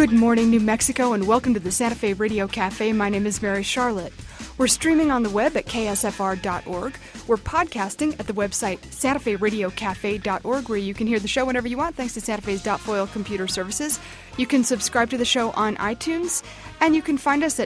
Good morning, New Mexico, and welcome to the Santa Fe Radio Cafe. My name is Mary Charlotte. We're streaming on the web at ksfr.org. We're podcasting at the website santaferadiocafe.org, where you can hear the show whenever you want, thanks to Santa Fe's .foil computer services. You can subscribe to the show on iTunes, and you can find us at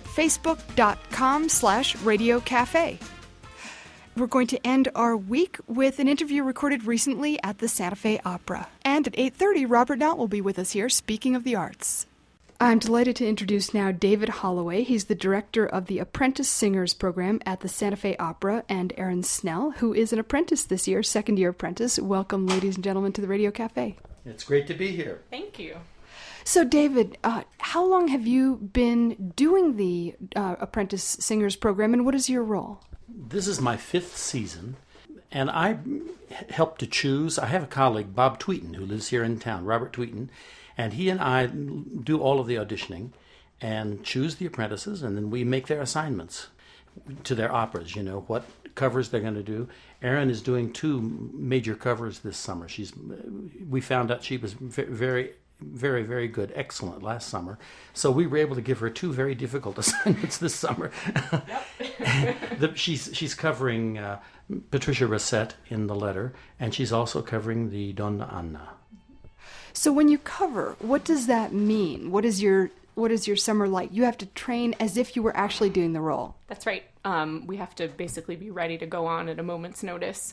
facebook.com/radiocafe. We're going to end our week with an interview recorded recently at the Santa Fe Opera. And at 8:30, Robert Knott will be with us here, speaking of the arts. I'm delighted to introduce now David Holloway. He's the director of the Apprentice Singers program at the Santa Fe Opera, and Erin Snell, who is an apprentice this year, second-year apprentice. Welcome, ladies and gentlemen, to the Radio Cafe. It's great to be here. Thank you. So, David, how long have you been doing the Apprentice Singers program, and what is your role? This is my 5th season, and I helped to choose. I have a colleague, Bob Tweeten, who lives here in town, Robert Tweeten, and he and I do all of the auditioning and choose the apprentices, and then we make their assignments to their operas, what covers they're going to do. Erin is doing 2 major covers this summer. We found out she was very, very, very good, excellent last summer. So we were able to give her 2 very difficult assignments this summer. Yep. She's covering Patricia Racette in The Letter, and she's also covering the Donna Anna. So when you cover, what does that mean? What is your summer like? You have to train as if you were actually doing the role. That's right. We have to basically be ready to go on at a moment's notice.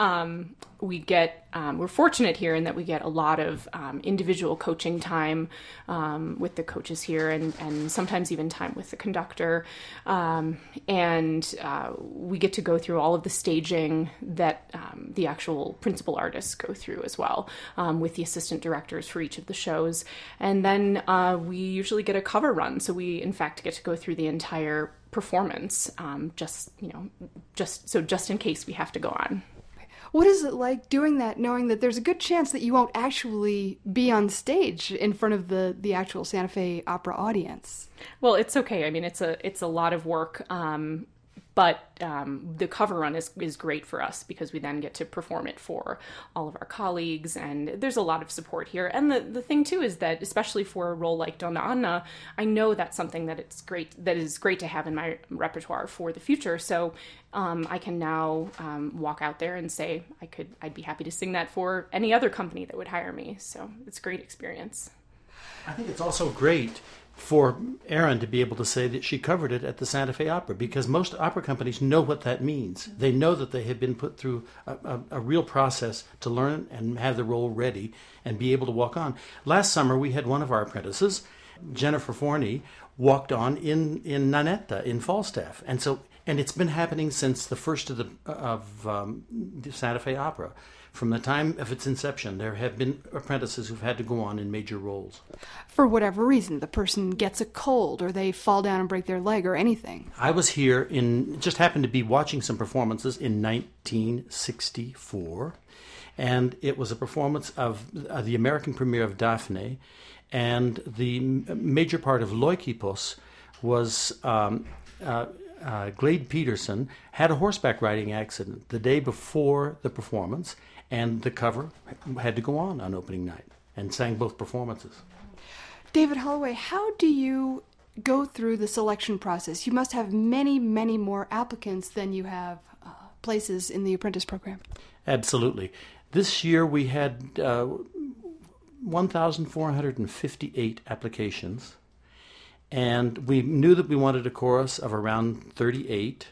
We're fortunate here in that we get a lot of individual coaching time with the coaches here, and sometimes even time with the conductor. And we get to go through all of the staging that the actual principal artists go through as well, with the assistant directors for each of the shows. And then we usually get a cover run. So we, in fact, get to go through the entire performance, just in case we have to go on. What is it like doing that, knowing that there's a good chance that you won't actually be on stage in front of the actual Santa Fe Opera audience? Well, it's okay. I mean, it's a lot of work, but the cover run is great for us because we then get to perform it for all of our colleagues, and there's a lot of support here. And the thing too is that, especially for a role like Donna Anna, I know that's something that is great to have in my repertoire for the future. So I can now walk out there and say I'd be happy to sing that for any other company that would hire me. So it's a great experience. I think it's also great for Erin to be able to say that she covered it at the Santa Fe Opera, because most opera companies know what that means. They know that they have been put through a real process to learn and have the role ready and be able to walk on. Last summer, we had one of our apprentices, Jennifer Forney, walked on in Nanetta in Falstaff. And it's been happening since the first of the Santa Fe Opera. From the time of its inception, there have been apprentices who've had to go on in major roles. For whatever reason, the person gets a cold or they fall down and break their leg or anything. I was here just happened to be watching some performances in 1964, and it was a performance of the American premiere of Daphne, and the major part of Leucippus was Glade Peterson had a horseback riding accident the day before the performance, and the cover had to go on opening night and sang both performances. David Holloway, how do you go through the selection process? You must have many, many more applicants than you have places in the apprentice program. Absolutely. This year we had 1,458 applications, and we knew that we wanted a chorus of around 38.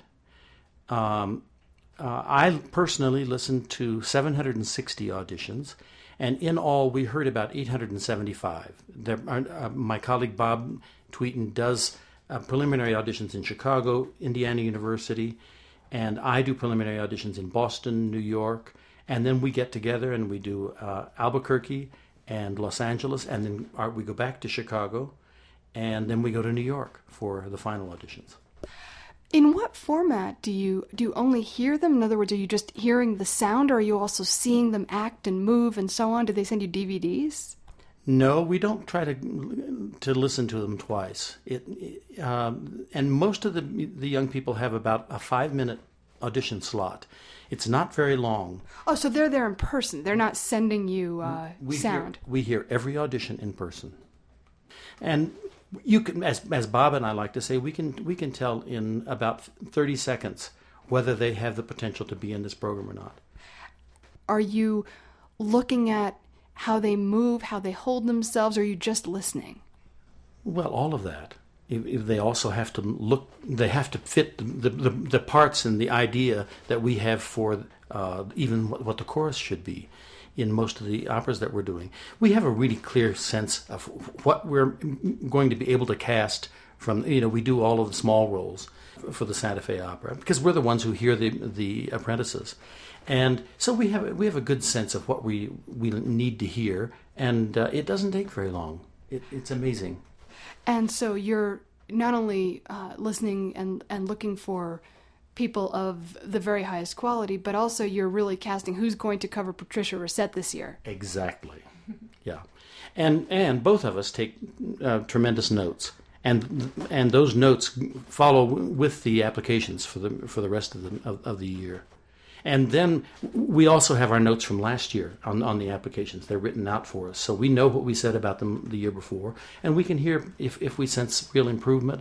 I personally listened to 760 auditions, and in all we heard about 875. My colleague Bob Tweeten does preliminary auditions in Chicago, Indiana University, and I do preliminary auditions in Boston, New York, and then we get together and we do Albuquerque and Los Angeles, and then we go back to Chicago, and then we go to New York for the final auditions. In what format do you only hear them? In other words, are you just hearing the sound, or are you also seeing them act and move and so on? Do they send you DVDs? No, we don't try to listen to them twice. And most of the young people have about a 5-minute audition slot. It's not very long. Oh, so they're there in person. They're not sending you sound. We hear every audition in person. And you can, as Bob and I like to say, we can tell in about 30 seconds whether they have the potential to be in this program or not. Are you looking at how they move, how they hold themselves, or are you just listening? Well, all of that. If they also have to look, they have to fit the parts and the idea that we have for even what the chorus should be in most of the operas that we're doing. We have a really clear sense of what we're going to be able to cast from, we do all of the small roles for the Santa Fe Opera because we're the ones who hear the apprentices. And so we have a good sense of what we need to hear, and it doesn't take very long. It's amazing. And so you're not only listening and looking for people of the very highest quality, but also you're really casting who's going to cover Patricia Racette this year. Exactly. Yeah. And both of us take tremendous notes. And those notes follow with the applications for the rest of the year. And then we also have our notes from last year on the applications. They're written out for us. So we know what we said about them the year before. And we can hear if we sense real improvement.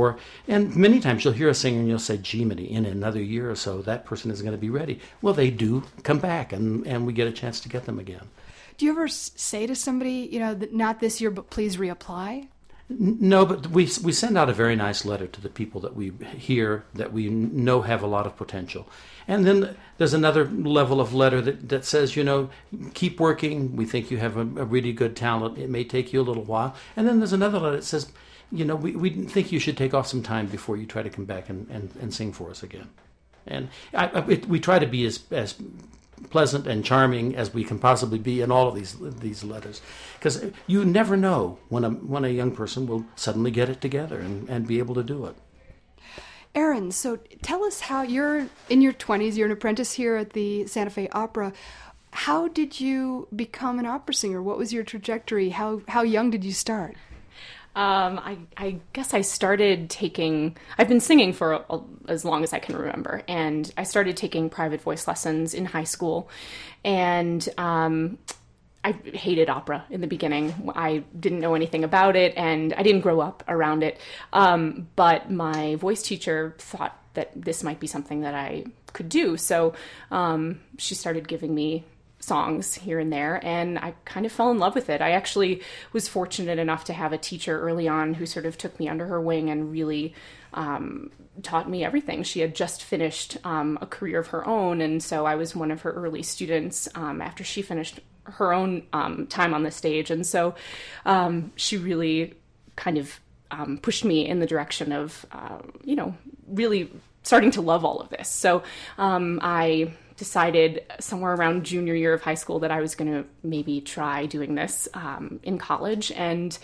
And many times you'll hear a singer and you'll say, gee, in another year or so, that person is going to be ready. Well, they do come back and we get a chance to get them again. Do you ever say to somebody, not this year, but please reapply? No, but we send out a very nice letter to the people that we hear that we know have a lot of potential. And then there's another level of letter that says, keep working. We think you have a really good talent. It may take you a little while. And then there's another letter that says, we think you should take off some time before you try to come back and sing for us again. And we try to be as pleasant and charming as we can possibly be in all of these letters, because you never know when a young person will suddenly get it together and be able to do it. Aaron, so tell us how you're in your 20s, you're an apprentice here at the Santa Fe Opera. How did you become an opera singer? What was your trajectory? How young did you start? I guess I started I've been singing for as long as I can remember, and I started taking private voice lessons in high school, and I hated opera in the beginning. I didn't know anything about it, and I didn't grow up around it, but my voice teacher thought that this might be something that I could do, so she started giving me songs here and there, and I kind of fell in love with it. I actually was fortunate enough to have a teacher early on who sort of took me under her wing and really taught me everything. She had just finished a career of her own, and so I was one of her early students after she finished her own time on the stage, and so she really kind of pushed me in the direction of really starting to love all of this. So I decided somewhere around junior year of high school that I was going to maybe try doing this in college, and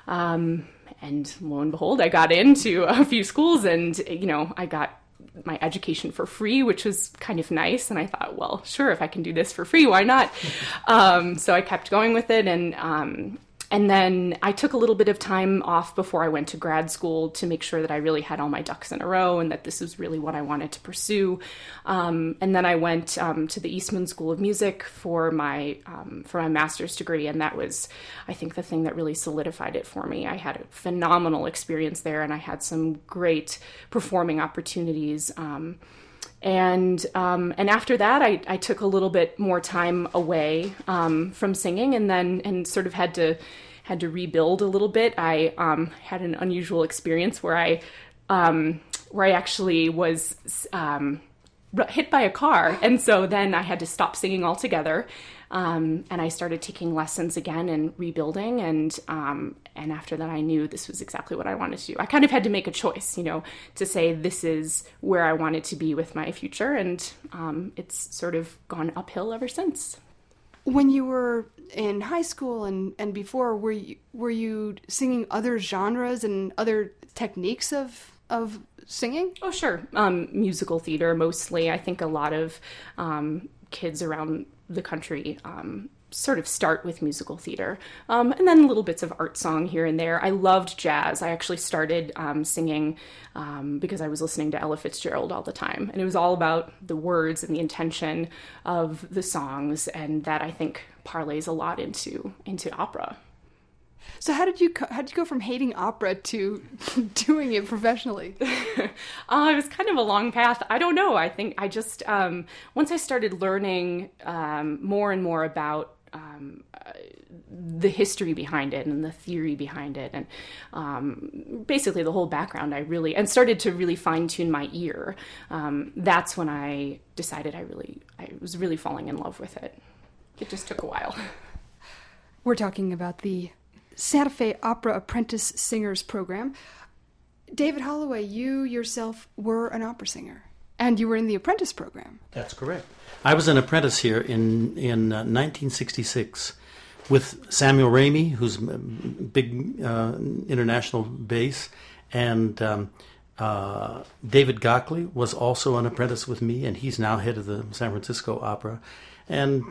lo and behold, I got into a few schools, and I got my education for free, which was kind of nice. And I thought, well, sure, if I can do this for free, why not? So I kept going with it, and then I took a little bit of time off before I went to grad school to make sure that I really had all my ducks in a row and that this was really what I wanted to pursue. And then I went to the Eastman School of Music for my master's degree, and that was, I think, the thing that really solidified it for me. I had a phenomenal experience there, and I had some great performing opportunities. And after that, I took a little bit more time away from singing, and sort of had to rebuild a little bit. I had an unusual experience where I actually was hit by a car, and so then I had to stop singing altogether. And I started taking lessons again and rebuilding, and after that I knew this was exactly what I wanted to do. I kind of had to make a choice, to say this is where I wanted to be with my future, and it's sort of gone uphill ever since. When you were in high school and before, were you singing other genres and other techniques of singing? Oh, sure. Musical theater mostly. I think a lot of kids around the country sort of start with musical theater, and then little bits of art song here and there. I loved jazz. I actually started singing because I was listening to Ella Fitzgerald all the time, and it was all about the words and the intention of the songs, and that I think parlays a lot into opera. So how did you go from hating opera to doing it professionally? It was kind of a long path. I don't know. I think I just once I started learning more and more about the history behind it and the theory behind it, and basically the whole background, I started to really fine tune my ear. That's when I decided I was really falling in love with it. It just took a while. We're talking about the Santa Fe Opera Apprentice Singers Program. David Holloway, you yourself were an opera singer, and you were in the apprentice program. That's correct. I was an apprentice here in 1966 with Samuel Ramey, who's a big international bass, and David Gockley was also an apprentice with me, and he's now head of the San Francisco Opera. And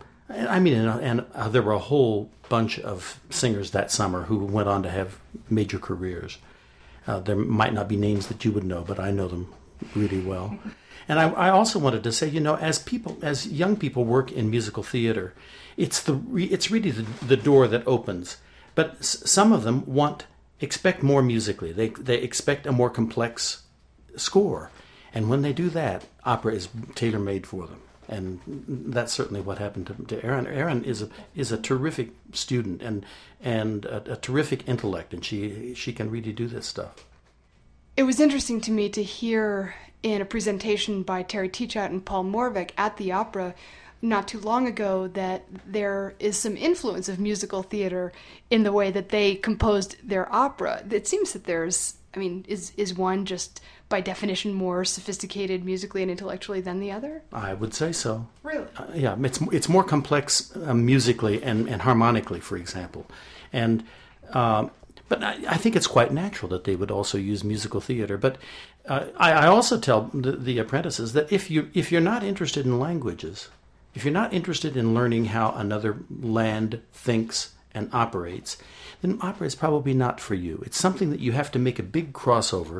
there were a whole bunch of singers that summer who went on to have major careers. There might not be names that you would know, but I know them really well. And I also wanted to say, as young people work in musical theater, it's really the door that opens. But some of them expect more musically. They expect a more complex score, and when they do that, opera is tailor-made for them. And that's certainly what happened to Erin. Erin is a terrific student and a terrific intellect, and she can really do this stuff. It was interesting to me to hear in a presentation by Terry Teachout and Paul Moravec at the opera not too long ago that there is some influence of musical theater in the way that they composed their opera. It seems that is one just by definition more sophisticated musically and intellectually than the other? I would say so. Really? Yeah, it's more complex musically and harmonically, for example. And but I think it's quite natural that they would also use musical theater. But I also tell the apprentices that if you're not interested in languages, if you're not interested in learning how another land thinks and operates, then opera is probably not for you. It's something that you have to make a big crossover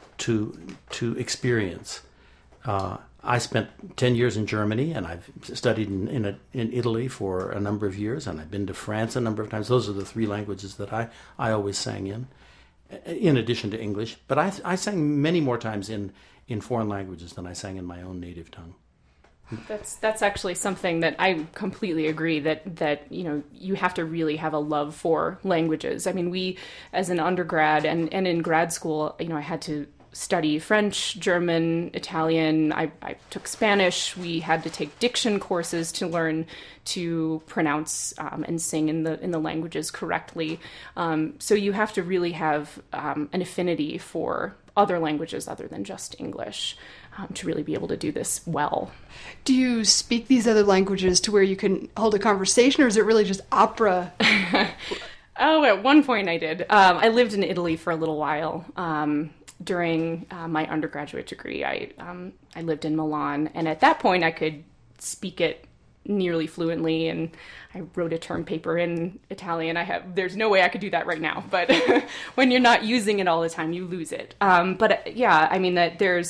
to experience. I spent 10 years in Germany, and I've studied in Italy for a number of years, and I've been to France a number of times. Those are the three languages that I always sang in addition to English. But I sang many more times in foreign languages than I sang in my own native tongue. That's actually something that I completely agree that you have to really have a love for languages. I mean, we as an undergrad and in grad school, I had to study French, German, Italian. I took Spanish. We had to take diction courses to learn to pronounce and sing in the languages correctly. So you have to really have an affinity for other languages other than just English to really be able to do this well. Do you speak these other languages to where you can hold a conversation, or is it really just opera? Oh, at one point I did. I lived in Italy for a little while. During my undergraduate degree, I lived in Milan, and at that point I could speak it nearly fluently, and I wrote a term paper in Italian. There's no way I could do that right now, but when you're not using it all the time, you lose it. But yeah, I mean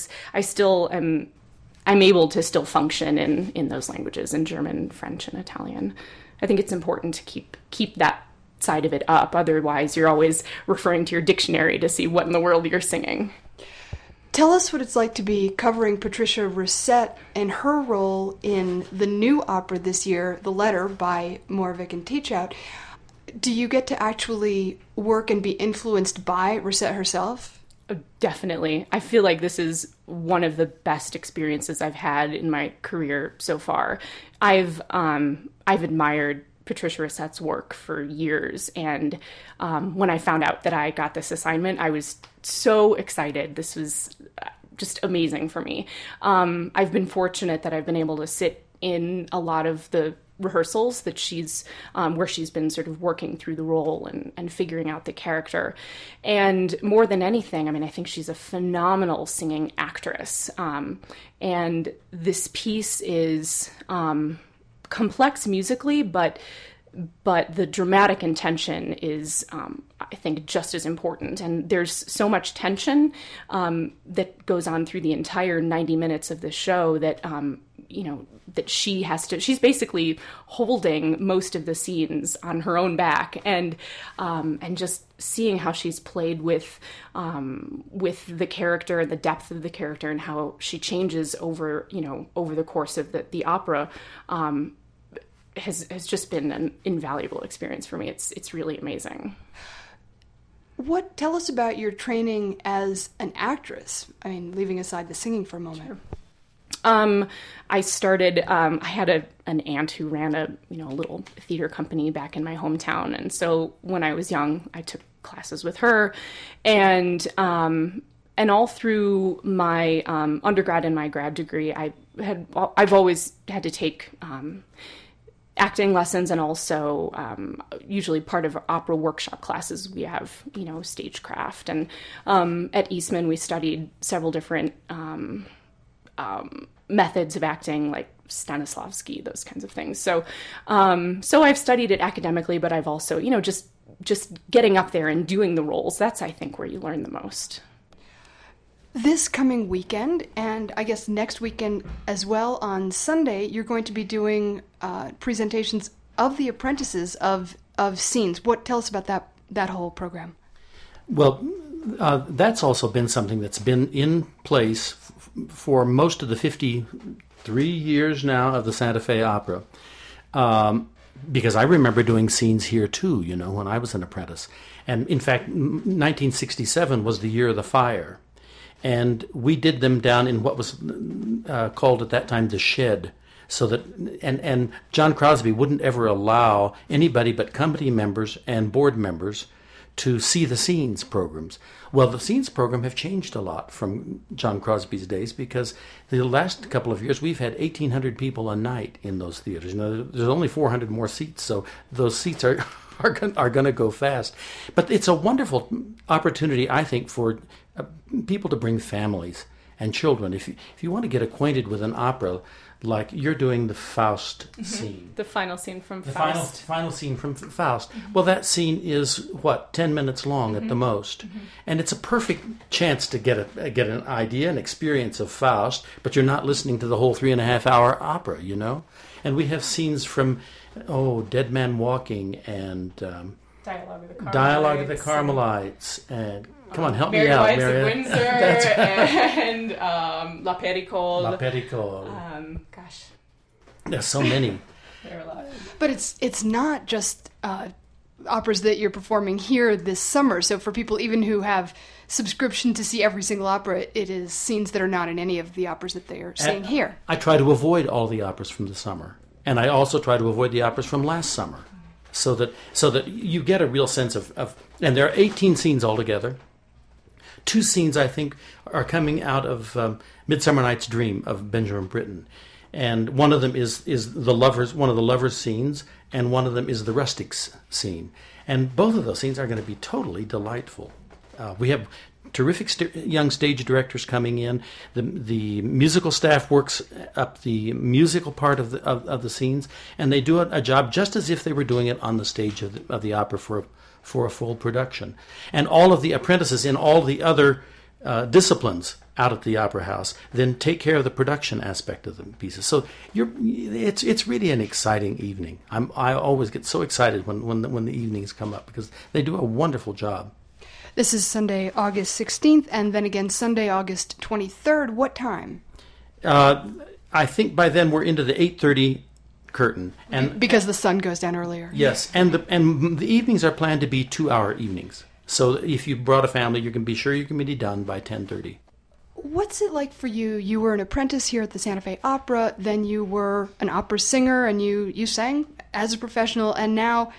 I'm able to still function in those languages, in German, French, and Italian. I think it's important to keep that side of it up. Otherwise, you're always referring to your dictionary to see what in the world you're singing. Tell us what it's like to be covering Patricia Racette and her role in the new opera this year, The Letter, by Moravec and Teachout. Do you get to actually work and be influenced by Racette herself? Definitely. I feel like this is one of the best experiences I've had in my career so far. I've admired Patricia Racette's work for years, and when I found out that I got this assignment, I was so excited. This was just amazing for me. I've been fortunate that I've been able to sit in a lot of the rehearsals that she's where she's been sort of working through the role and figuring out the character. And more than anything, I mean, I think she's a phenomenal singing actress. And this piece is complex musically, but but the dramatic intention is, I think, just as important. And there's so much tension that goes on through the entire 90 minutes of the show that, that she's basically holding most of the scenes on her own back, and just seeing how she's played with the character, the depth of the character, and how she changes over the course of the opera, has just been an invaluable experience for me. It's really amazing. Tell us about your training as an actress? I mean, leaving aside the singing for a moment. Sure. I started, I had an aunt who ran a little theater company back in my hometown. And so when I was young, I took classes with her, and all through my undergrad and my grad degree, I've always had to take acting lessons, and also usually part of opera workshop classes we have stagecraft, and at Eastman we studied several different methods of acting, like Stanislavski, those kinds of things. So I've studied it academically, but I've also just getting up there and doing the roles, that's, I think, where you learn the most. This coming weekend, and I guess next weekend as well, on Sunday, you're going to be doing presentations of The Apprentices of scenes. Tell us about that whole program? Well, that's also been something that's been in place for most of the 53 years now of the Santa Fe Opera. Because I remember doing scenes here too, when I was an apprentice. And in fact, 1967 was the year of the fire. And we did them down in what was called at that time the shed. So that and John Crosby wouldn't ever allow anybody but company members and board members to see the scenes programs. Well, the scenes program have changed a lot from John Crosby's days, because the last couple of years we've had 1,800 people a night in those theaters. There's only 400 more seats, so those seats are going to go fast. But it's a wonderful opportunity, I think, for people to bring families and children. If you want to get acquainted with an opera, like you're doing the Faust scene. The final scene from the Faust. Final scene from Faust. Mm-hmm. Well, that scene is, 10 minutes long at the most. Mm-hmm. And it's a perfect chance to get an idea, an experience of Faust, but you're not listening to the whole 3.5-hour opera, And we have scenes from, Dead Man Walking, and Dialogue of the Carmelites, and come on, help me out, Mary Mary. White's of Windsor, and La Pericole. La Pericole. Gosh. There's so many. There are a lot. But it's not just operas that you're performing here this summer. So for people even who have subscription to see every single opera, it is scenes that are not in any of the operas that they are seeing here. I try to avoid all the operas from the summer. And I also try to avoid the operas from last summer. So that you get a real sense of and there are 18 scenes altogether. 2 scenes, I think, are coming out of Midsummer Night's Dream of Benjamin Britten. And one of them is one of the lovers' scenes, and one of them is the rustics scene. And both of those scenes are going to be totally delightful. We have terrific young stage directors coming in. The musical staff works up the musical part of the scenes, and they do a job just as if they were doing it on the stage of the opera for a full production. And all of the apprentices in all the other disciplines out at the Opera House then take care of the production aspect of the pieces. So it's really an exciting evening. I always get so excited when the evenings come up, because they do a wonderful job. This is Sunday, August 16th, and then again Sunday, August 23rd. What time? I think by then we're into the 8:30 curtain, and because the sun goes down earlier. Yes, and the evenings are planned to be 2-hour evenings. So if you brought a family, you can be sure you can be done by 10:30. What's it like for you? You were an apprentice here at the Santa Fe Opera, then you were an opera singer, and you sang as a professional, and now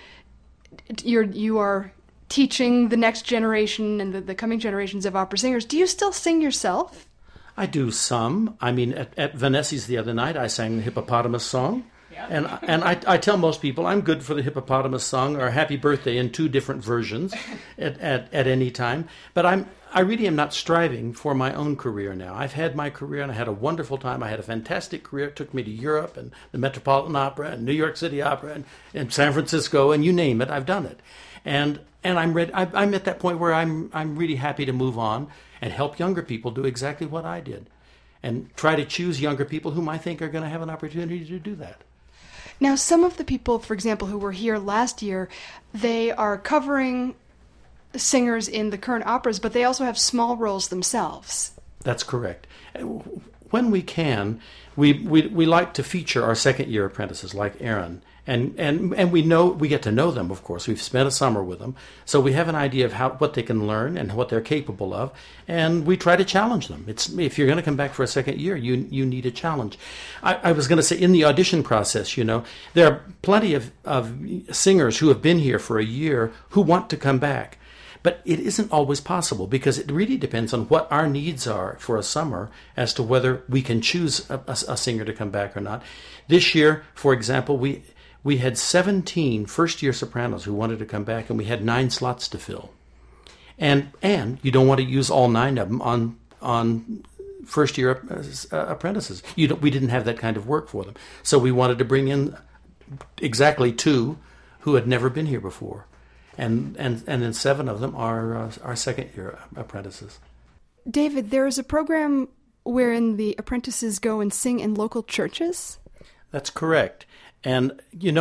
you are teaching the next generation and the coming generations of opera singers. Do you still sing yourself? I do some. I mean, at Vanessi's the other night, I sang the Hippopotamus song. Yeah. And I tell most people I'm good for the Hippopotamus song or Happy Birthday in 2 different versions at any time. But I really am not striving for my own career now. I've had my career and I had a wonderful time. I had a fantastic career. It took me to Europe and the Metropolitan Opera and New York City Opera and San Francisco and you name it, I've done it. And I'm ready. I'm at that point where I'm really happy to move on and help younger people do exactly what I did, and try to choose younger people whom I think are going to have an opportunity to do that. Now, some of the people, for example, who were here last year, they are covering singers in the current operas, but they also have small roles themselves. That's correct. When we can, we like to feature our second-year apprentices like Aaron. And we get to know them, of course. We've spent a summer with them, so we have an idea of what they can learn and what they're capable of, and we try to challenge them. If you're going to come back for a second year, you need a challenge. I was going to say, in the audition process, there are plenty of singers who have been here for a year who want to come back. But it isn't always possible because it really depends on what our needs are for a summer as to whether we can choose a singer to come back or not. This year, for example, we had 17 first-year sopranos who wanted to come back, and we had 9 slots to fill. And you don't want to use all 9 of them on first-year apprentices. We didn't have that kind of work for them. So we wanted to bring in exactly 2 who had never been here before. And then 7 of them are our second-year apprentices. David, there is a program wherein the apprentices go and sing in local churches? That's correct. And,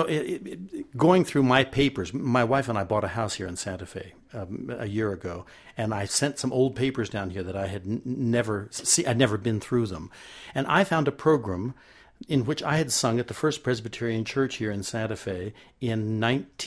going through my papers, my wife and I bought a house here in Santa Fe a year ago, and I sent some old papers down here that I had I'd never been through them. And I found a program in which I had sung at the First Presbyterian Church here in Santa Fe in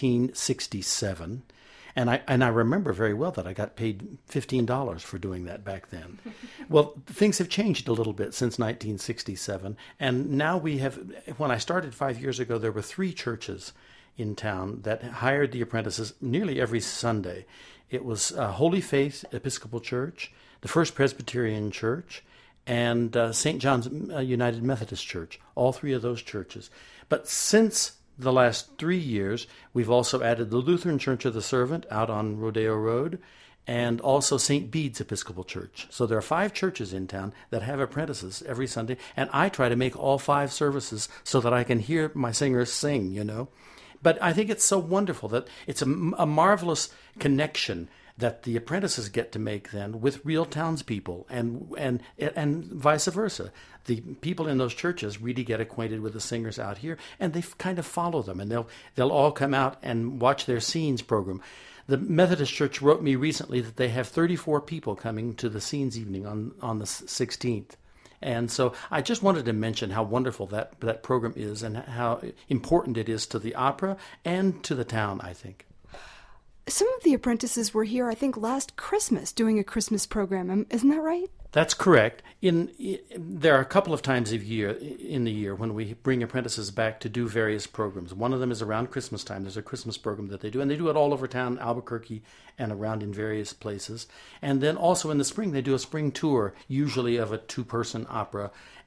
1967. And I remember very well that I got paid $15 for doing that back then. Well, things have changed a little bit since 1967. And now when I started 5 years ago, there were 3 churches in town that hired the apprentices nearly every Sunday. It was Holy Faith Episcopal Church, the First Presbyterian Church, and St. John's United Methodist Church, all 3 of those churches. But since the last 3 years, we've also added the Lutheran Church of the Servant out on Rodeo Road, and also St. Bede's Episcopal Church. So there are 5 churches in town that have apprentices every Sunday, and I try to make all 5 services so that I can hear my singers sing, But I think it's so wonderful that it's a marvelous connection that the apprentices get to make then with real townspeople and vice versa. The people in those churches really get acquainted with the singers out here, and they kind of follow them, and they'll all come out and watch their scenes program. The Methodist Church wrote me recently that they have 34 people coming to the scenes evening on the 16th. And so I just wanted to mention how wonderful that program is and how important it is to the opera and to the town, I think. Some of the apprentices were here, I think, last Christmas doing a Christmas program. Isn't that right? That's correct. There are a couple of times in the year when we bring apprentices back to do various programs. One of them is around Christmas time. There's a Christmas program that they do, and they do it all over town, Albuquerque, and around in various places. And then also in the spring, they do a spring tour, usually of a 2-person opera,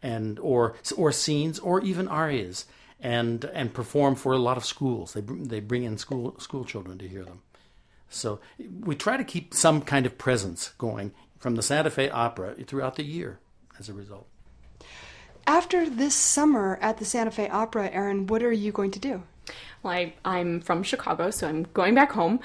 or scenes, or even arias, and perform for a lot of schools. They bring in school children to hear them. So we try to keep some kind of presence going from the Santa Fe Opera throughout the year as a result. After this summer at the Santa Fe Opera, Erin, what are you going to do? Well, I'm from Chicago, so I'm going back home.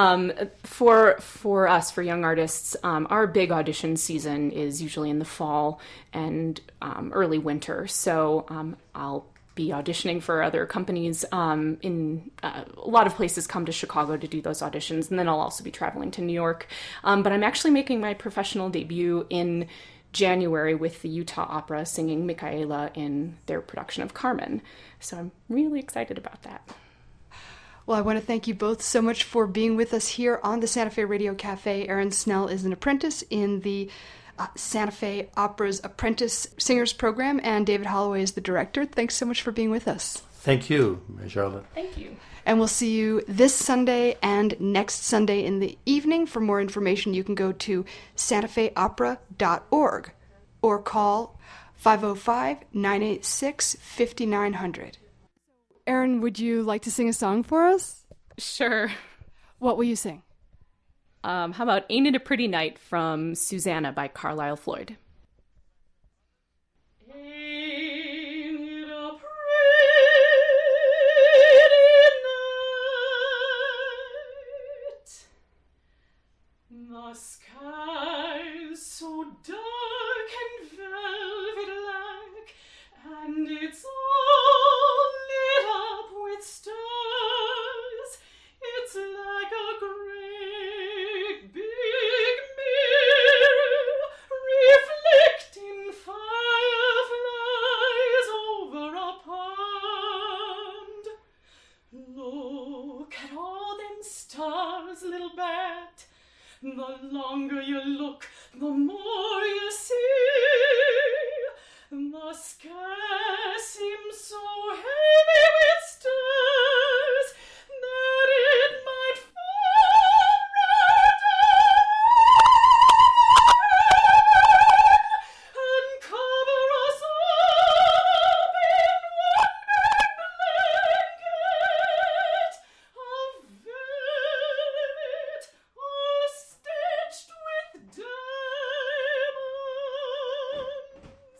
For us, for young artists, our big audition season is usually in the fall and early winter. So I'll be auditioning for other companies. A lot of places come to Chicago to do those auditions, and then I'll also be traveling to New York. But I'm actually making my professional debut in January with the Utah Opera, singing Micaela in their production of Carmen. So I'm really excited about that. Well, I want to thank you both so much for being with us here on the Santa Fe Radio Cafe. Erin Snell is an apprentice in the Santa Fe Opera's Apprentice Singers Program, and David Holloway is the director. Thanks so much for being with us. Thank you, Charlotte. Thank you. And we'll see you this Sunday and next Sunday in the evening. For more information, you can go to santafeopera.org or call 505-986-5900. Erin, would you like to sing a song for us? Sure. What will you sing? How about Ain't It a Pretty Night from Susanna by Carlisle Floyd? The sky's so dark and velvet-like, and it's all lit up with stars. It's like a great big mirror reflecting fireflies over a pond. Look at all them stars, little bat. The longer you look, the more you see. The sky seems so heavy with stars that it might fall right down and cover us up in one big blanket of velvet, all stitched with diamonds.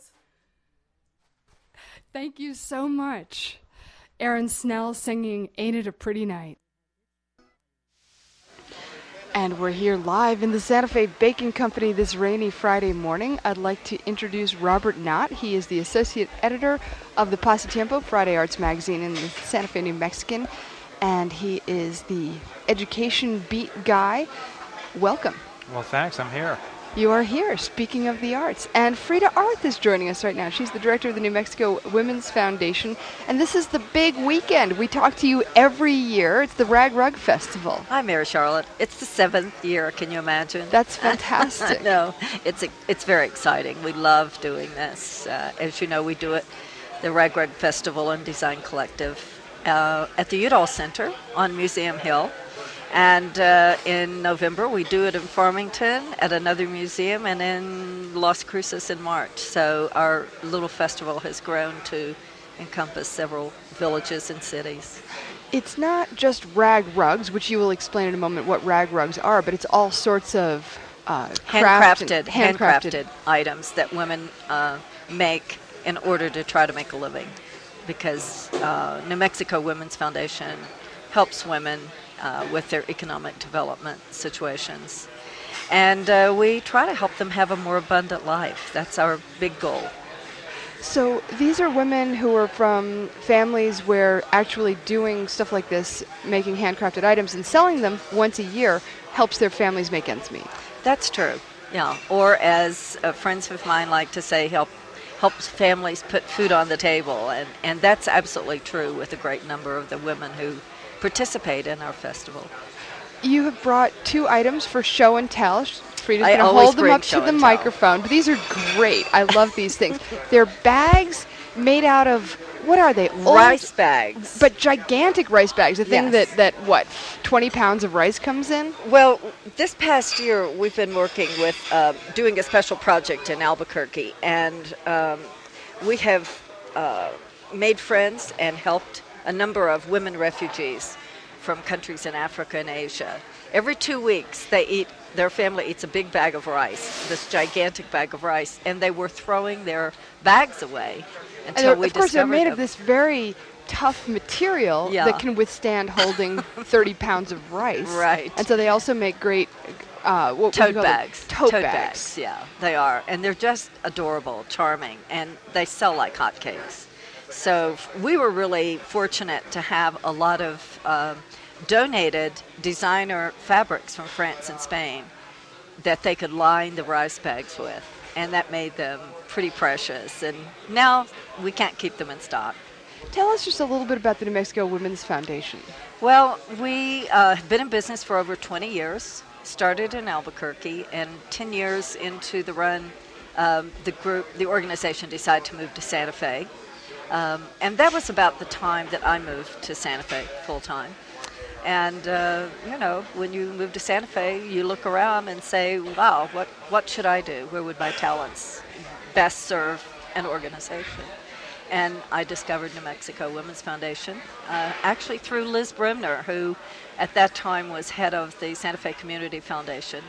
Thank you so much. Erin Snell singing Ain't It a Pretty Night. And we're here live in the Santa Fe Baking Company this rainy Friday morning. I'd like to introduce Robert Knott. He is the associate editor of the Pasatiempo Friday Arts magazine in the Santa Fe New Mexican, and he is the education beat guy. Welcome. Well, thanks. I'm here. You are here, speaking of the arts. And Frida Arth is joining us right now. She's the director of the New Mexico Women's Foundation. And this is the big weekend. We talk to you every year. It's the Rag Rug Festival. Hi, Mary Charlotte. It's the 7th year. Can you imagine? That's fantastic. No, it's very exciting. We love doing this. As you know, we do it, the Rag Rug Festival and Design Collective, at the Udall Center on Museum Hill. And in November, we do it in Farmington at another museum, and in Las Cruces in March. So our little festival has grown to encompass several villages and cities. It's not just rag rugs, which you will explain in a moment what rag rugs are, but it's all sorts of handcrafted items that women make in order to try to make a living. Because New Mexico Women's Foundation helps women with their economic development situations. And we try to help them have a more abundant life. That's our big goal. So these are women who are from families where actually doing stuff like this, making handcrafted items and selling them once a year, helps their families make ends meet. That's true, yeah. Or as friends of mine like to say, helps families put food on the table. And that's absolutely true with a great number of the women who participate in our festival. You have brought 2 items for show and tell. Frida's I going to always hold them bring up show to the and tell. microphone, but these are great. I love these things. They're bags made out of, what are they? Rice bags. But gigantic rice bags, the thing Yes. that what, 20 pounds of rice comes in? Well, this past year we've been working with doing a special project in Albuquerque, and we have made friends and helped a number of women refugees from countries in Africa and Asia. Every 2 weeks their family eats a big bag of rice, this gigantic bag of rice, and they were throwing their bags away until we Of course, they're discovered made them. of this very tough material Yeah. that can withstand holding 30 pounds of rice. Right. And so they also make great what would you Tote call them? bags. Tote bags. Yeah, they are. And they're just adorable, charming, and they sell like hotcakes. So we were really fortunate to have a lot of donated designer fabrics from France and Spain that they could line the rice bags with. And that made them pretty precious. And now we can't keep them in stock. Tell us just a little bit about the New Mexico Women's Foundation. Well, we have been in business for over 20 years. Started in Albuquerque, and 10 years into the run, the organization decided to move to Santa Fe. And that was about the time that I moved to Santa Fe full-time. And, when you move to Santa Fe, you look around and say, wow, what should I do? Where would my talents best serve an organization? and I discovered New Mexico Women's Foundation, actually through Liz Bremner, who at that time was head of the Santa Fe Community Foundation.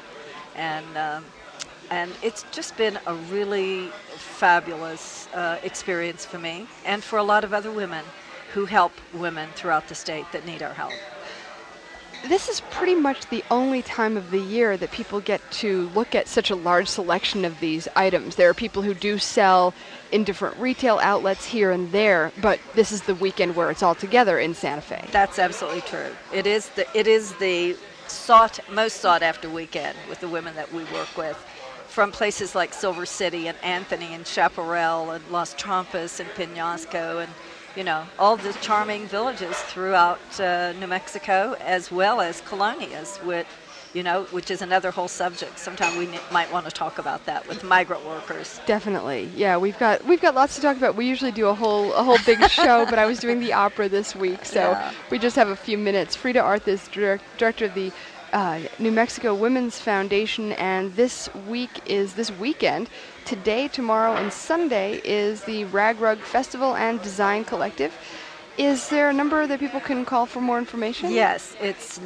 And it's just been a really fabulous experience for me and for a lot of other women who help women throughout the state that need our help. This is pretty much the only time of the year that people get to look at such a large selection of these items. There are people who do sell in different retail outlets here and there, but this is the weekend where it's all together in Santa Fe. That's absolutely true. It is the most sought after weekend with the women that we work with, from places like Silver City and Anthony and Chaparral and Las Trampas and Penasco and all the charming villages throughout New Mexico, as well as colonias, which is another whole subject. Sometime we might want to talk about that with migrant workers. Definitely, yeah. We've got lots to talk about. We usually do a whole big show, but I was doing the opera this week, so we just have a few minutes. Frida Arth is director of the New Mexico Women's Foundation, and this weekend. Today, tomorrow, and Sunday is the Rag Rug Festival and Design Collective. Is there a number that people can call for more information? Yes, it's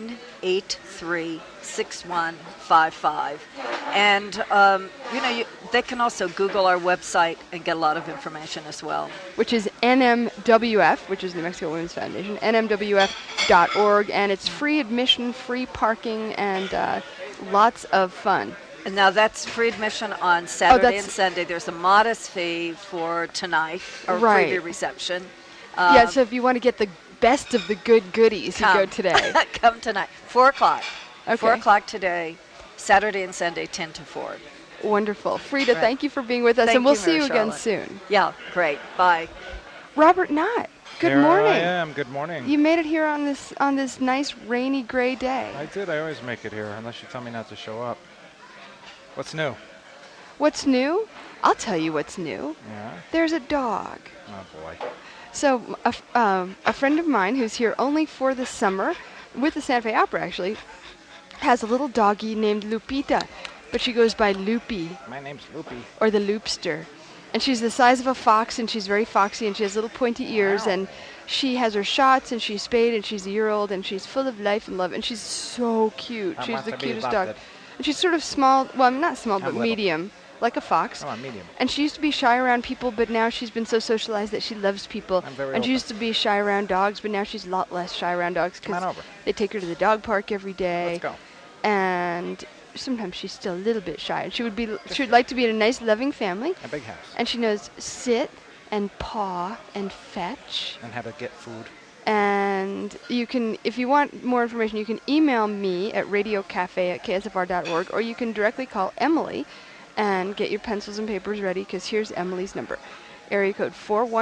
983-6155. And, they can also Google our website and get a lot of information as well. Which is NMWF, which is New Mexico Women's Foundation, nmwf.org, and it's free admission, free parking, and lots of fun. And now that's free admission on Saturday and Sunday. There's a modest fee for tonight, or preview reception. So if you want to get the best of the good goodies, you go today. Come tonight, 4 o'clock. Okay. 4 o'clock today, Saturday and Sunday, 10 to 4. Wonderful. Frida, thank you for being with us, and we'll see you again soon. Yeah, great. Bye. Robert Knott, good morning. Here I am. Good morning. You made it here on this nice rainy gray day. I did. I always make it here, unless you tell me not to show up. What's new? What's new? I'll tell you what's new. Yeah? There's a dog. Oh, boy. So a friend of mine who's here only for the summer, with the Santa Fe Opera actually, has a little doggie named Lupita, but she goes by Loopy. My name's Loopy. Or the Loopster. And she's the size of a fox, and she's very foxy, and she has little pointy ears, and she has her shots, and she's spayed, and she's a year old, and she's full of life and love, and she's so cute. She's the cutest dog. And she's sort of small, well, not small, but medium, like a fox. Oh, medium. And she used to be shy around people, but now she's been so socialized that she loves people. And she used to be shy around dogs, but now she's a lot less shy around dogs because they take her to the dog park every day. Let's go. And sometimes she's still a little bit shy. And she would like to be in a nice, loving family. A big house. And she knows sit and paw and fetch. And how to get food. And you can, if you want more information, you can email me at radiocafe@ksfr.org, or you can directly call Emily and get your pencils and papers ready, because here's Emily's number. Area code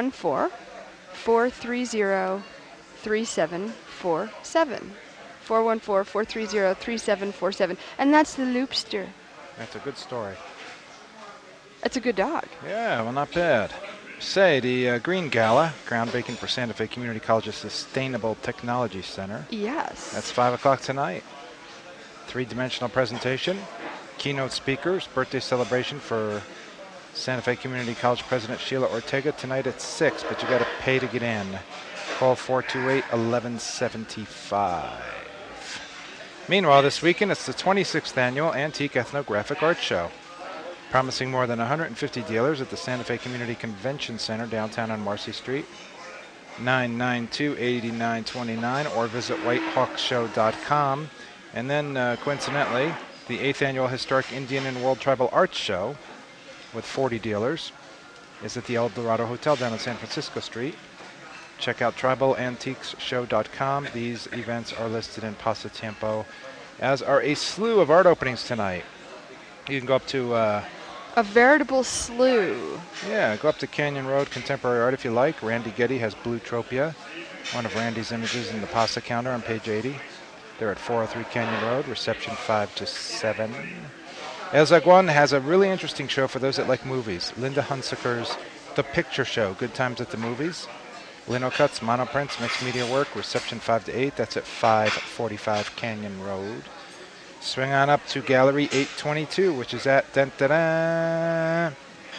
414-430-3747. 414-430-3747. And that's the Loopster. That's a good story. That's a good dog. Yeah, well, not bad. Say, the Green Gala, groundbreaking for Santa Fe Community College's Sustainable Technology Center. Yes. That's 5 o'clock tonight. 3-dimensional presentation, keynote speakers, birthday celebration for Santa Fe Community College President Sheila Ortega tonight at 6, but you got to pay to get in. Call 428-1175. Meanwhile, this weekend, it's the 26th Annual Antique Ethnographic Art Show. Promising more than 150 dealers at the Santa Fe Community Convention Center downtown on Marcy Street. 992-8929, or visit whitehawkshow.com. And then, coincidentally, the 8th Annual Historic Indian and World Tribal Arts Show with 40 dealers is at the El Dorado Hotel down on San Francisco Street. Check out tribalantiquesshow.com. These events are listed in Pasatiempo, as are a slew of art openings tonight. You can go up to... a veritable slew. Yeah, go up to Canyon Road Contemporary Art if you like. Randy Getty has Blue Tropia, one of Randy's images in the pasta counter on page 80. They're at 403 Canyon Road, reception 5 to 7. El Zaguan has a really interesting show for those that like movies. Linda Hunsaker's The Picture Show, Good Times at the Movies. Lino Cuts, Monoprints, Mixed Media Work, reception 5 to 8. That's at 545 Canyon Road. Swing on up to Gallery 822, which is at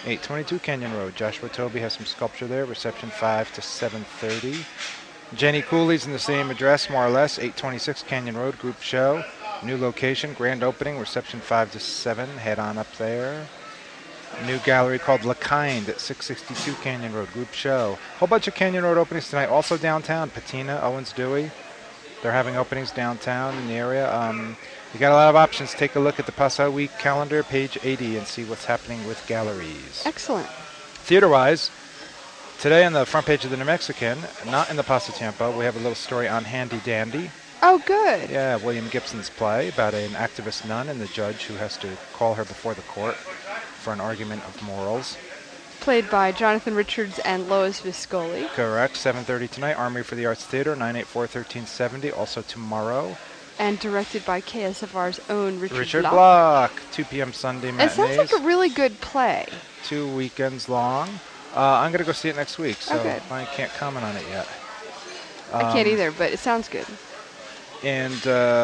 822 Canyon Road. Joshua Toby has some sculpture there. Reception 5 to 7:30. Jenny Cooley's in the same address, more or less. 826 Canyon Road, group show. New location, grand opening, reception 5 to 7. Head on up there. New gallery called La Kind at 662 Canyon Road, group show. Whole bunch of Canyon Road openings tonight. Also downtown, Patina, Owens Dewey. They're having openings downtown in the area. You got a lot of options. Take a look at the Paso Week calendar, page 80, and see what's happening with galleries. Excellent. Theater-wise, today on the front page of the New Mexican, not in the Pasatiempo, we have a little story on Handy Dandy. Oh, good. Yeah, William Gibson's play about an activist nun and the judge who has to call her before the court for an argument of morals. Played by Jonathan Richards and Lois Viscoli. Correct. 7:30 tonight. Armory for the Arts Theater, 984-1370. Also tomorrow. And directed by KSFR's own Richard Block. Block. 2 p.m. Sunday matinees. It sounds like a really good play. 2 weekends long. I'm going to go see it next week, so Okay. I can't comment on it yet. I can't either, but it sounds good. And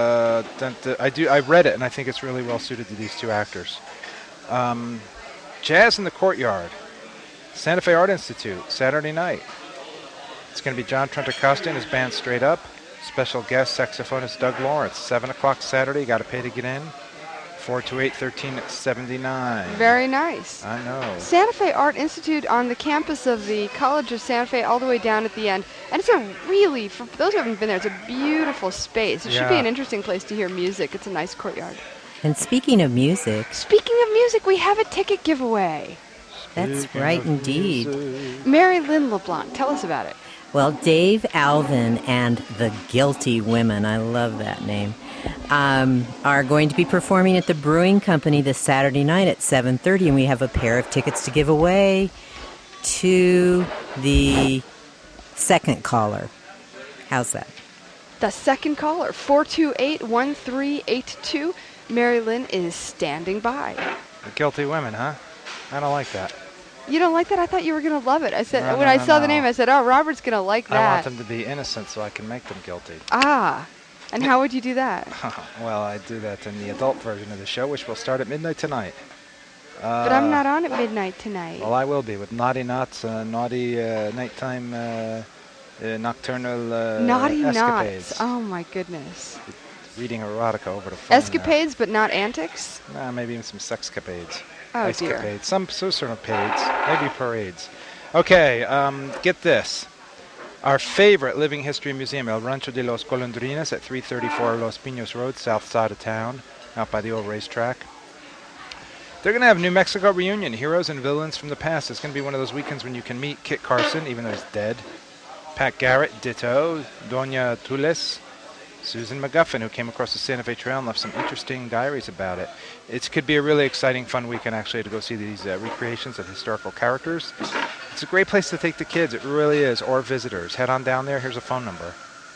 I read it, and I think it's really well suited to these two actors. Jazz in the Courtyard, Santa Fe Art Institute, Saturday night. It's going to be John Trentacosta and his band Straight Up. Special guest saxophonist Doug Lawrence. 7 o'clock Saturday. Got to pay to get in. 428-1379. Very nice. I know. Santa Fe Art Institute on the campus of the College of Santa Fe, all the way down at the end. And it's a really, for those who haven't been there, it's a beautiful space. It should be an interesting place to hear music. It's a nice courtyard. And speaking of music... Speaking of music, we have a ticket giveaway. That's right, indeed. Mary Lynn LeBlanc, tell us about it. Well, Dave Alvin and the Guilty Women, I love that name, are going to be performing at the Brewing Company this Saturday night at 7:30, and we have a pair of tickets to give away to the second caller. How's that? The second caller, 428-1382. Mary Lynn is standing by. The Guilty Women, huh? I don't like that. You don't like that? I thought you were going to love it. I said No, when no, I no, saw no. the name, I said, "Oh, Robert's going to like that." I want them to be innocent so I can make them guilty. Ah, and how would you do that? Well, I do that in the adult version of the show, which will start at midnight tonight. But I'm not on at midnight tonight. Well, I will be with Naughty Knots, naughty nighttime nocturnal Naughty escapades. Knots. Oh my goodness. Reading erotica over the phone. Escapades, but not antics? Maybe even some sexcapades. Oh, dear. Icecapades. Some sort of pades. Maybe parades. Okay, get this. Our favorite living history museum, El Rancho de los Golondrinas at 334 Los Pinos Road, south side of town, out by the old racetrack. They're going to have New Mexico reunion, heroes and villains from the past. It's going to be one of those weekends when you can meet Kit Carson, even though he's dead, Pat Garrett, ditto, Doña Tules, Susan McGuffin, who came across the Santa Fe Trail and left some interesting diaries about it. It could be a really exciting, fun weekend, actually, to go see these recreations of historical characters. It's a great place to take the kids. It really is, or visitors. Head on down there. Here's a phone number,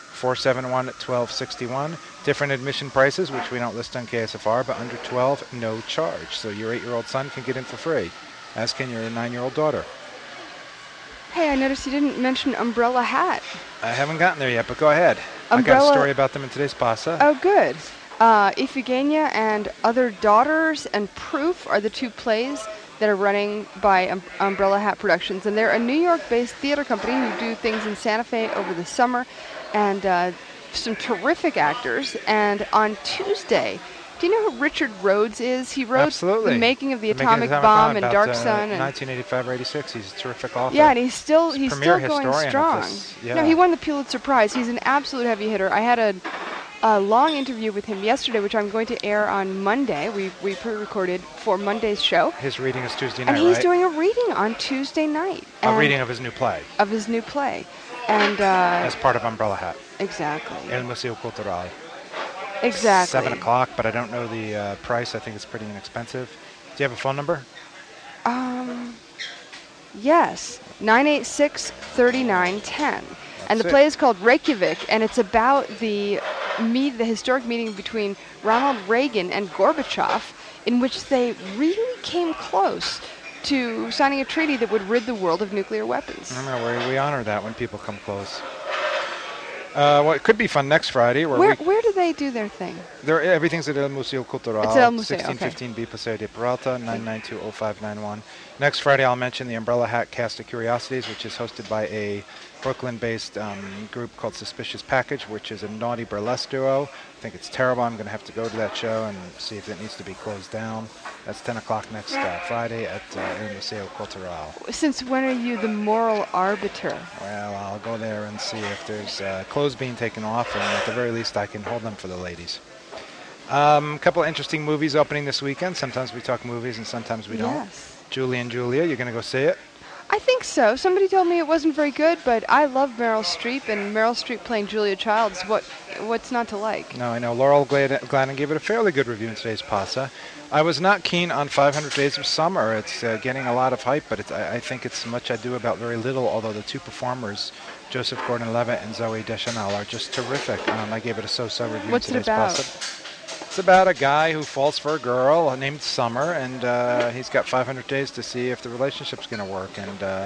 471-1261. Different admission prices, which we don't list on KSFR, but under 12, no charge. So your 8-year-old son can get in for free, as can your 9-year-old daughter. Hey, I noticed you didn't mention Umbrella Hat. I haven't gotten there yet, but go ahead. I got Umbrella- a story about them in today's Pasa. Oh, good. Iphigenia and Other Daughters and Proof are the two plays that are running by Umbrella Hat Productions. And they're a New York-based theater company who do things in Santa Fe over the summer. And some terrific actors. And on Tuesday, do you know who Richard Rhodes is? He wrote Absolutely. The Making of the Making Atomic Bomb and about, Dark Sun. And 1985 or 86. He's a terrific author. yeah, and he's still premier going historian of strong. this, yeah. No, he won the Pulitzer Prize. He's an absolute heavy hitter. I had a long interview with him yesterday, which I'm going to air on Monday. We pre-recorded for Monday's show. His reading is Tuesday night, And he's right? doing a reading on Tuesday night. A reading of his new play. Of his new play. And As part of Umbrella Hat. exactly. El Museo Cultural. Exactly. 7 o'clock, but I don't know the price. I think it's pretty inexpensive. Do you have a phone number? Yes, 986-3910. And the That's play it. is called Reykjavik, and it's about the historic meeting between Ronald Reagan and Gorbachev, in which they really came close to signing a treaty that would rid the world of nuclear weapons. Remember, we honor that when people come close. Well, it could be fun next Friday. Where do they do their thing? Everything's at El Museo Cultural. It's El Museo, 1615 B Paseo de Peralta, 9920591. Next Friday, I'll mention the Umbrella Hat Cast of Curiosities, which is hosted by a Brooklyn-based group called Suspicious Package, which is a naughty burlesque duo. I think it's terrible. I'm going to have to go to that show and see if it needs to be closed down. That's 10 o'clock next Friday at El Museo Cultural. Since when are you the moral arbiter? Well, I'll go there and see if there's clothes being taken off, and at the very least, I can hold them for the ladies. A couple of interesting movies opening this weekend. Sometimes we talk movies, and sometimes we don't. Yes. Julie and Julia, you're going to go see it? I think so. Somebody told me it wasn't very good, but I love Meryl Streep, and Meryl Streep playing Julia Childs. What's not to like? No, I know. Laurel Gladden gave it a fairly good review in today's PASA. I was not keen on 500 Days of Summer. It's getting a lot of hype, but I think it's much ado about very little, although the two performers, Joseph Gordon-Levitt and Zooey Deschanel, are just terrific. I gave it a so-so review What's in it today's about? PASA. It's about a guy who falls for a girl named Summer, and he's got 500 days to see if the relationship's going to work, and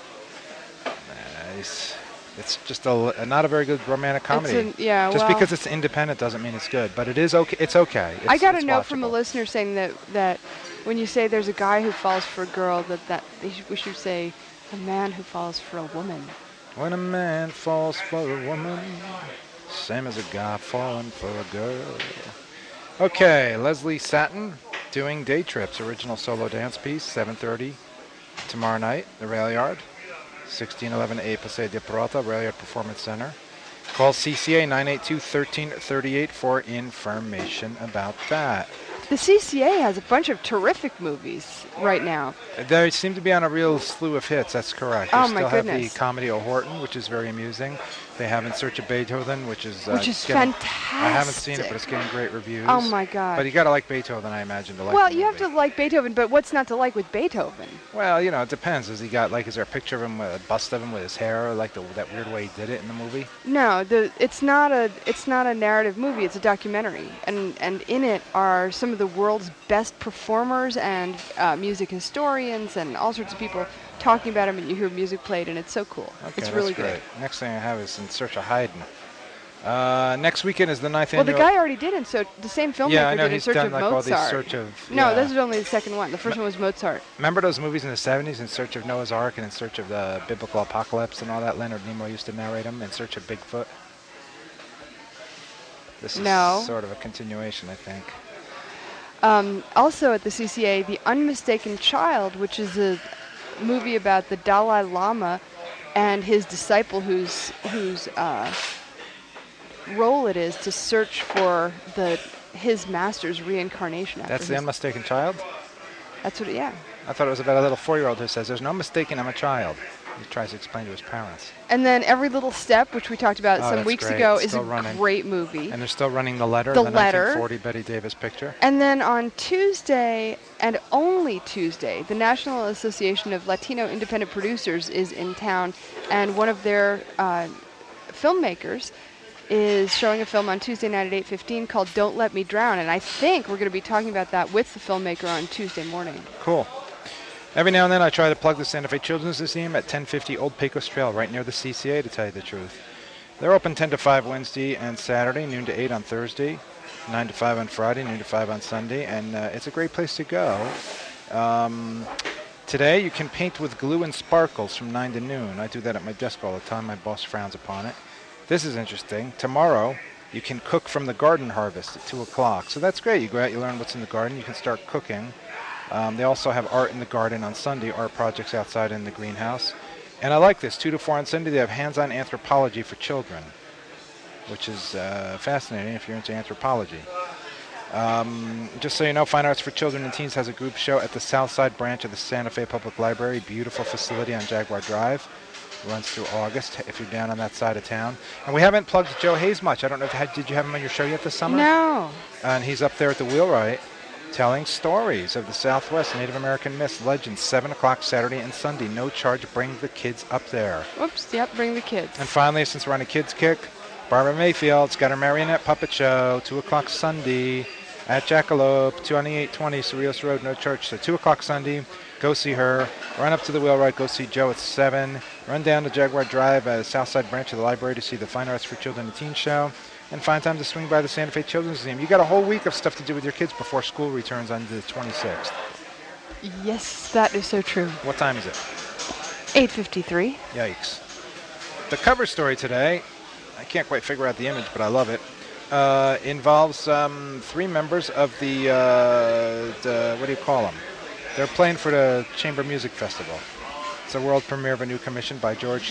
it's just not a very good romantic comedy. Just because it's independent doesn't mean it's good, but it is okay. It's okay. I got a note from a listener saying that when you say there's a guy who falls for a girl, we should say a man who falls for a woman. When a man falls for a woman, same as a guy falling for a girl. Okay, Leslie Satin doing Day Trips, original solo dance piece, 7:30 tomorrow night, the Rail Yard. 1611A Paseo de Peralta, Rail Yard Performance Center. Call CCA 982-1338 for information about that. The CCA has a bunch of terrific movies right now. They seem to be on a real slew of hits, that's correct. They Oh, still my have goodness. the comedy O'Horton, which is very amusing. They have In Search of Beethoven, which is fantastic. I haven't seen it, but it's getting great reviews. Oh, my God. But you got to like Beethoven, I imagine, to like Well, the you have movie. to like Beethoven, but what's not to like with Beethoven? Well, it depends. Is there a picture of him, a bust of him with his hair, like that weird way he did it in the movie? No, it's not a narrative movie. It's a documentary, and in it are some of the world's best performers and music historians and all sorts of people talking about him, and you hear music played, and it's so cool. Okay, it's really that's great. good. Next thing I have is In Search of Haydn. Next weekend is the 9th Well, annual. the guy already did it, so the same filmmaker Yeah, I know, did In he's Search done of like all Mozart. these Search of. No, yeah. this is only the second one. The first one was Mozart. Remember those movies in the 70s, In Search of Noah's Ark and In Search of the Biblical Apocalypse and all that? Leonard Nimoy used to narrate them. In Search of Bigfoot. This No. is sort of a continuation, I think. Also at the CCA, The Unmistaken Child, which is a movie about the Dalai Lama and his disciple whose role it is to search for his master's reincarnation. After That's The his- Unmistaken Child? That's what, yeah. I thought it was about a little 4-year-old who says, "There's no mistaking I'm a child." He tries to explain to his parents. And then Every Little Step, which we talked about Oh, some that's weeks great. ago, It's is a still running. great movie. And they're still running The Letter, The the Letter. 1940 Betty Davis picture. And then on Tuesday, and only Tuesday, the National Association of Latino Independent Producers is in town, and one of their filmmakers is showing a film on Tuesday night at 8:15 called Don't Let Me Drown, and I think we're going to be talking about that with the filmmaker on Tuesday morning. Cool. Every now and then I try to plug the Santa Fe Children's Museum at 1050 Old Pecos Trail, right near the CCA, to tell you the truth. They're open 10 to 5 Wednesday and Saturday, noon to 8 on Thursday, 9 to 5 on Friday, noon to 5 on Sunday, and it's a great place to go. Today you can paint with glue and sparkles from 9 to noon. I do that at my desk all the time. My boss frowns upon it. This is interesting. Tomorrow you can cook from the garden harvest at 2 o'clock. So that's great. You go out, you learn what's in the garden, you can start cooking. They also have art in the garden on Sunday, art projects outside in the greenhouse. And I like this, 2 to 4 on Sunday, they have hands-on anthropology for children, which is fascinating if you're into anthropology. Just so you know, Fine Arts for Children and Teens has a group show at the Southside branch of the Santa Fe Public Library, beautiful facility on Jaguar Drive. Runs through August if you're down on that side of town. And we haven't plugged Joe Hayes much. I don't know, did you have him on your show yet this summer? No. And he's up there at the Wheelwright, telling stories of the Southwest, Native American myths, legends, 7 o'clock Saturday and Sunday. No charge, bring the kids up there. Whoops, yep, bring the kids. And finally, since we're on a kids kick, Barbara Mayfield's got her marionette puppet show, 2 o'clock Sunday at Jackalope, 2820 Cerritos Road, no charge. So 2 o'clock Sunday, go see her. Run up to the Wheelwright, go see Joe at 7. Run down to Jaguar Drive at the Southside branch of the library to see the Fine Arts for Children and Teens show. and find time to swing by the Santa Fe Children's Museum. You got a whole week of stuff to do with your kids before school returns on the 26th. Yes, that is so true. What time is it? 8:53. Yikes. The cover story today, I can't quite figure out the image, but I love it, involves 3 members of the what do you call them? They're playing for the Chamber Music Festival. It's a world premiere of a new commission by George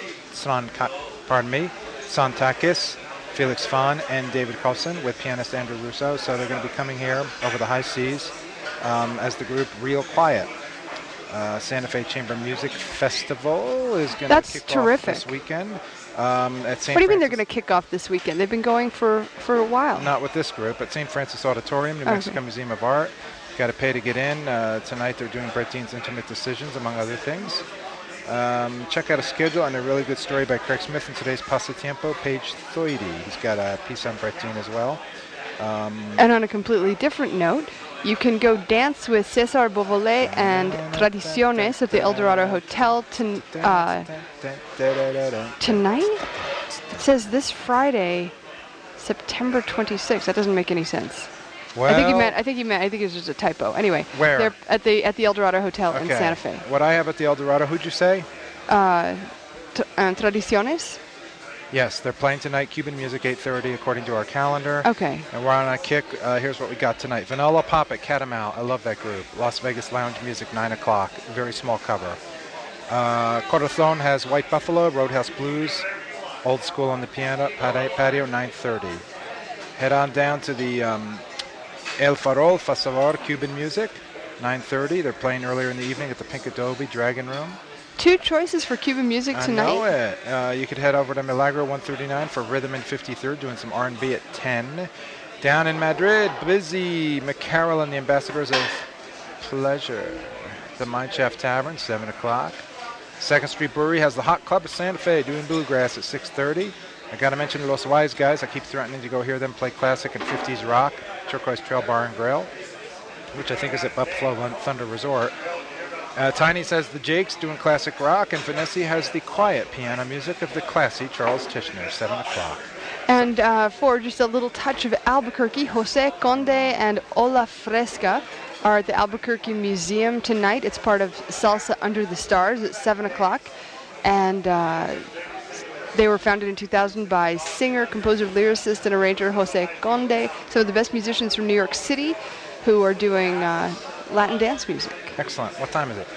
Santakis, Felix Fahn, and David Carlson with pianist Andrew Russo. So they're going to be coming here over the high seas as the group Real Quiet. Santa Fe Chamber Music Festival is going to kick off this weekend. At St. What do you mean they're going to kick off this weekend? They've been going for a while. Not with this group, at St. Francis Auditorium, New Mexico Museum of Art. Got to pay to get in. Tonight they're doing Brett Dean's Intimate Decisions, among other things. Check out a schedule and a really good story by Craig Smith in today's Pasatiempo, page 30. He's got a piece on Brett Dean as well. And on a completely different note, you can go dance with Cesar Bovolé and Tradiciones at the El Dorado Hotel tonight. It says this Friday, September 26th. That doesn't make any sense. Well, I think it was just a typo. Anyway, where? They're at the El Dorado Hotel in Santa Fe. What I have at the El Dorado, who'd you say? Tradiciones. Yes, they're playing tonight. Cuban music, 8:30, according to our calendar. Okay. And we're on a kick. Here's what we got tonight. Vanilla Pop at Catamount. I love that group. Las Vegas Lounge Music, 9 o'clock. Very small cover. Corazon has White Buffalo, Roadhouse Blues, Old School on the piano patio, 9:30. Head on down to the El Farol Fasavor Cuban Music, 9:30. They're playing earlier in the evening at the Pink Adobe Dragon Room. 2 choices for Cuban music tonight. I know it. You could head over to Milagro 139 for Rhythm in 53rd, doing some R&B at 10. Down in Madrid, Busy, McCarroll and the Ambassadors of Pleasure. The Mind Chef Tavern, 7 o'clock. 2nd Street Brewery has the Hot Club of Santa Fe doing bluegrass at 6:30. I got to mention Los Wise Guys. I keep threatening to go hear them play classic and 50s rock. Turquoise Trail Bar and Grill, which I think is at Buffalo Thunder Resort. Tiny says the Jakes doing classic rock, and Vanessa has the quiet piano music of the classy Charles Tishner, 7 o'clock. And for just a little touch of Albuquerque, Jose Conde and Ola Fresca are at the Albuquerque Museum tonight. It's part of Salsa Under the Stars at 7 o'clock. And they were founded in 2000 by singer, composer, lyricist, and arranger Jose Conde, some of the best musicians from New York City who are doing Latin dance music. Excellent. What time is it?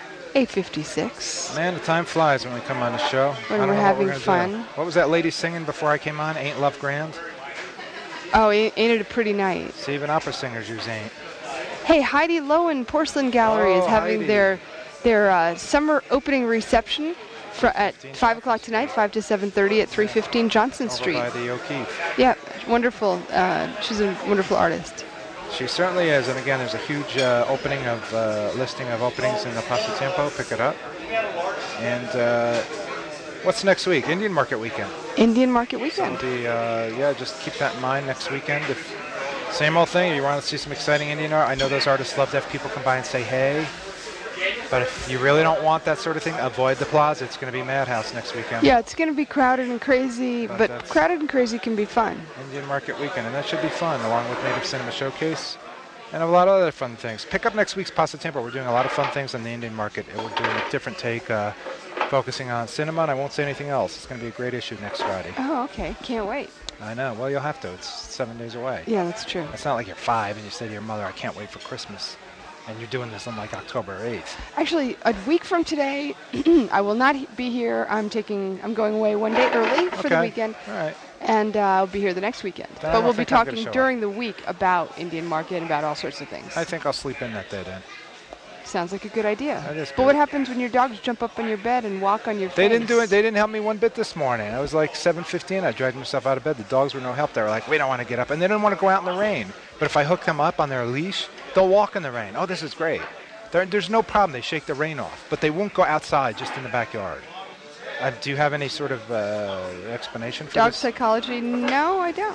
8:56. Man, the time flies when we come on the show. When we're having fun. What was that lady singing before I came on? Ain't Love Grand? Oh, ain't it a pretty night? See, even opera singers use ain't. Hey, Heidi Lowen Porcelain Gallery is having their summer opening reception at 5 o'clock tonight, 5 to 7:30 at 315 Johnson Street. Over by the O'Keefe. Yeah, wonderful. She's a wonderful artist. She certainly is. And again, there's a huge listing of openings in the Pasatiempo. Pick it up. And what's next week? Indian Market Weekend. Indian Market Weekend. So just keep that in mind next weekend. Same old thing. If you want to see some exciting Indian art, I know those artists love to have people come by and say hey. But if you really don't want that sort of thing, avoid the plaza. It's going to be madhouse next weekend. Yeah, it's going to be crowded and crazy, but crowded and crazy can be fun. Indian Market Weekend, and that should be fun, along with Native Cinema Showcase and a lot of other fun things. Pick up next week's Pasatiempo. We're doing a lot of fun things on the Indian Market. We're doing a different take, focusing on cinema, and I won't say anything else. It's going to be a great issue next Friday. Oh, okay. Can't wait. I know. Well, you'll have to. It's 7 days away. Yeah, that's true. It's not like you're 5 and you say to your mother, I can't wait for Christmas. And you're doing this on like October 8th. Actually, a week from today, I will not be here. I'm going away one day early for the weekend. All right. And I'll be here the next weekend. But we'll be talking during the week about Indian Market and about all sorts of things. I think I'll sleep in that day then. Sounds like a good idea. That is good. But what happens when your dogs jump up on your bed and walk on your face? They didn't do it. They didn't help me one bit this morning. I was like 7:15. I dragged myself out of bed. The dogs were no help. They were like, we don't want to get up. And they didn't want to go out in the rain. But if I hook them up on their leash, they'll walk in the rain. Oh, this is great. There's no problem. They shake the rain off. But they won't go outside, just in the backyard. Do you have any sort of explanation for dog this? Psychology? No, I don't.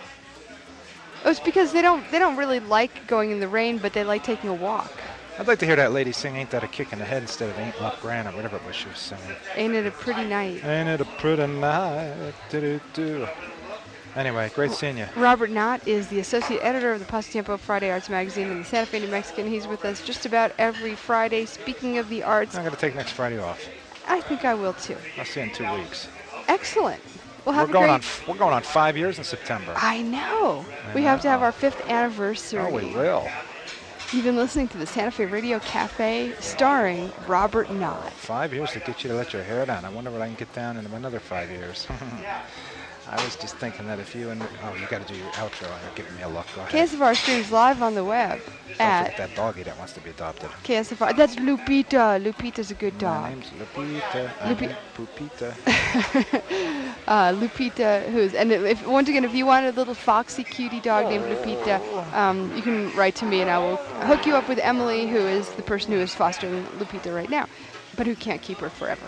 It's because they don't really like going in the rain, but they like taking a walk. I'd like to hear that lady sing Ain't That a Kick in the Head instead of Ain't Love Grand or whatever it was she was singing. Ain't it a pretty night? Ain't it a pretty night? Do-do-do. Anyway, great seeing you. Robert Knott is the associate editor of the Pasatiempo Friday Arts Magazine in the Santa Fe, New Mexican. He's with us just about every Friday. Speaking of the arts, I'm going to take next Friday off. I think I will too. I'll see you in 2 weeks. Excellent. We'll have We're going on 5 years in September. I know. We have to have our 5th anniversary. Oh, we will. You've been listening to the Santa Fe Radio Cafe, starring Robert Knott. 5 years to get you to let your hair down. I wonder what I can get down in another 5 years. I was just thinking that if you and... Oh, you got to do your outro. You're giving me a look. Go ahead. KSFR streams live on the web at... that doggy that wants to be adopted. KSFR. That's Lupita. Lupita's a good dog. My name's Lupita. I'm Pupita. Lupita, who's... And once again, if you want a little foxy, cutie dog named Lupita, you can write to me and I will hook you up with Emily, who is the person who is fostering Lupita right now, but who can't keep her forever.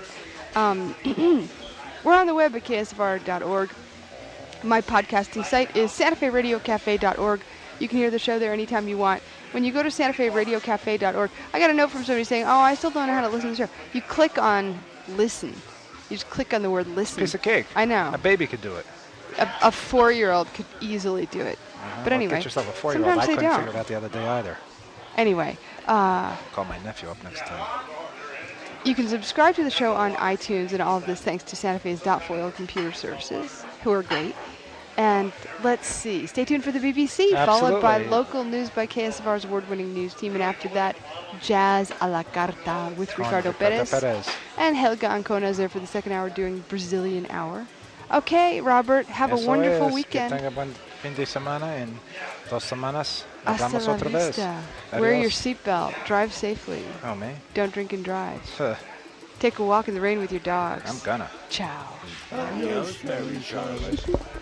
We're on the web at ksfr.org. My podcasting site is santaferadiocafe.org. You can hear the show there anytime you want. When you go to santaferadiocafe.org, I got a note from somebody saying, oh, I still don't know how to listen to the show. You click on listen. You just click on the word listen. Piece of cake. I know. A baby could do it. A 4-year-old could easily do it. But Well, anyway, get yourself a 4-year-old. sometimes I they couldn't don't. figure it out the other day either. Anyway, Call my nephew up next time. you can subscribe to the show on iTunes, and all of this thanks to Santa Fe's Foil Computer Services, who are great. And let's see, stay tuned for the BBC, followed by Absolutely. local news by KSFR's award-winning news team, and after that, Jazz a la Carta with Ricardo Perez. And Helga Ancona is there for the second hour doing Brazilian Hour. Okay, Robert, have a wonderful weekend. Que tenga buen fin de semana. En 2 semanas Hasta hablamos la otra vez. vista. Wear your Adios. seatbelt. Drive safely. Oh, me? Don't drink and drive. Huh. Take a walk in the rain with your dogs. I'm gonna. Ciao. Adios, Mary Charlotte.